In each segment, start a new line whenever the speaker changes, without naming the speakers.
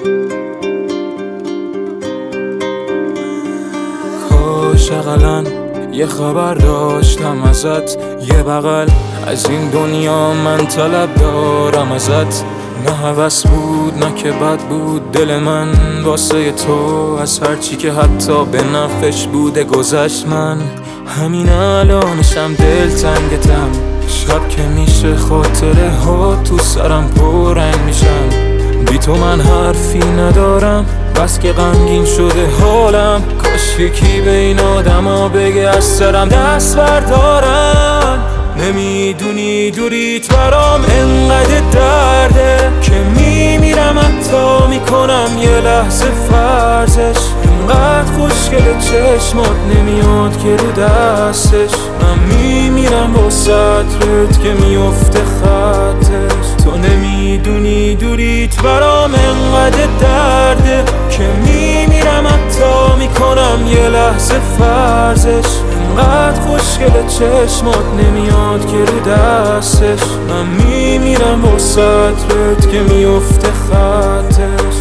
کاش اقلن یه خبر داشتم ازت، یه بغل از این دنیا من طلب دارم ازت. نه هوس بود نه که بد بود دل من واسه تو، از هرچی که حتی به نفعش بوده گذشت. من همین الانشم دلتنگتم، شب که میشه خاطره ها تو سرم پررنگ میشن. بی تو من حرفی ندارم بس که غمگین شده حالم، کاش یکی به این آدم ها بگه از سرم دست بردارن. نمیدونی دوریت برام انقدر درده که میمیرم حتی میکنم یه لحظه فرضش. انقدر خوشگل چشمات نمیاد که رو دستش، من میمیرم با سطرت که میفته خطش. تو نمیدونی دوریت برام انقدر درده که میمیرم حتی میکنم یه لحظه فرضش. انقدر خوشگل چشمات نمیاد که رو دستش، من میمیرم با سطرت که میفته خطش.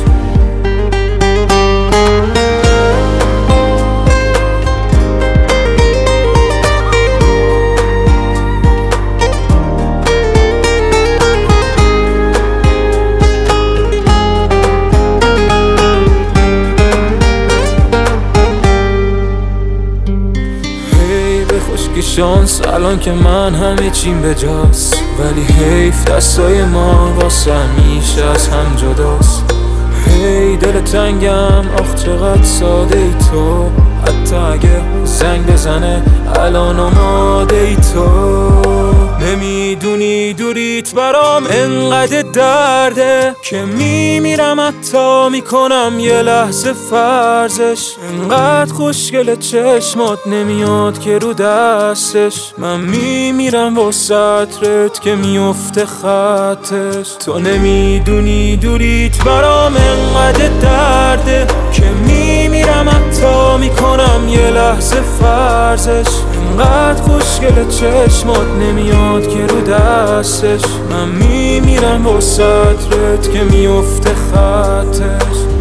که شانس الان که من همه چیم به جاست، ولی حیف دستای ما واسه همیشه از هم جداست. هی دل تنگم آخ چقدر ساده ای تو، حتی اگه زنگ بزنه الان آماده ای تو. نمیدونی دوریت برام انقدر درده که میمیرم حتی میکنم یه لحظه فرضش. انقدر خوشگل چشمات نمیاد که رو دستش، من میمیرم با سطرت که میفته خطش. تو نمیدونی دوریت برام انقدر درده که میمیرم حتی میکنم یه لحظه فرضش. انقدر خوشگل چشمات نمیاد که رو دستش، من میمیرم با سطرت که میفته خطش.